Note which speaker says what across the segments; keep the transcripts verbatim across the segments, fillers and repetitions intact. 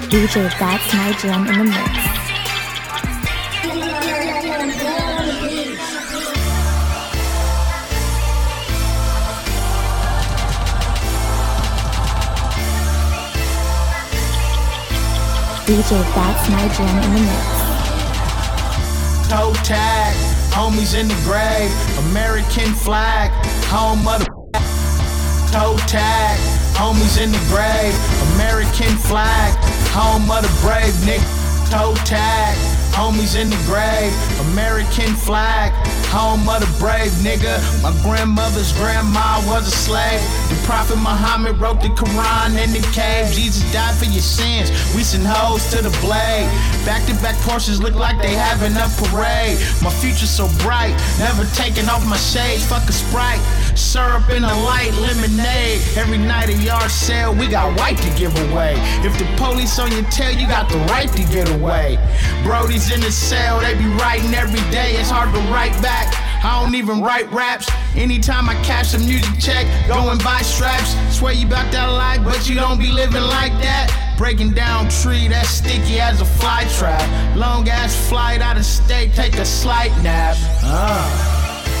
Speaker 1: D J That's My Jam in the mix. D J That's My Jam in the mix.
Speaker 2: Toe tag, homies in the grave, American flag, home of the toe tag, homies in the grave, American flag, home of the brave, nigga. Toe tag, homies in the grave, American flag, home of the brave, nigga. My grandmother's grandma was a slave. The Prophet Muhammad wrote the Quran in the cave. Jesus died for your sins. We send hoes to the blade. Back-to-back Porsches look like they having a parade. My future's so bright, never taking off my shades. Fuck a Sprite, syrup in a light lemonade. Every night a yard sale, we got white to give away. If the police on your tail, you got the right to get away. Brody's in the cell, they be writing every day. It's hard to write back. I don't even write raps. Anytime I cash a music check, go and buy straps. Swear you about that life, but you don't be living like that. Breaking down tree that's sticky as a fly trap. Long ass flight out of state, take a slight nap. Uh.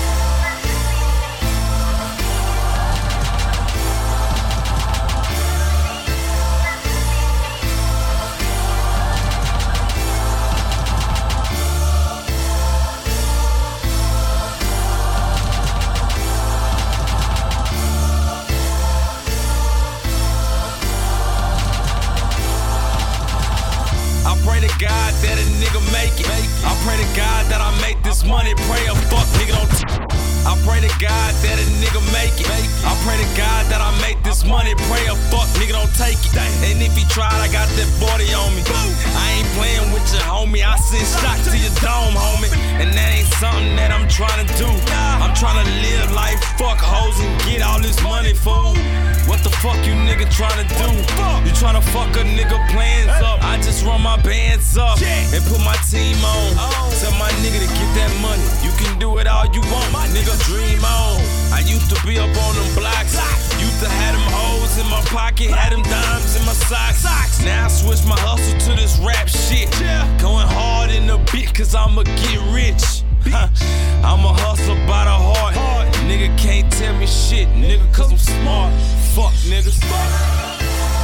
Speaker 3: God that a nigga make it. I pray to God that I make this money. Pray a fuck nigga don't t- I pray to God that a nigga make it. I pray to God that I make this money. Pray a fuck nigga don't take it. And if he tried, I got that forty on me. I ain't playing with your homie. I send shots to your dome, homie. And that ain't something that I'm trying to do. I'm trying to live life, fuck hoes and get all this money, fool. What the fuck you nigga trying to do? You trying to fuck a nigga plans up. I just run my bands up and put my team on. Tell my nigga to get that money. You can do it all you want, nigga, dream on. I used to be up on them blocks. Used to have them hoes in my pocket, had them dimes in my socks. Now I switch my hustle to this rap shit. Going hard in the beat cause I'ma get rich. Huh. I'm a hustler by the heart. Nigga can't tell me shit, nigga, cause I'm smart. Fuck niggas.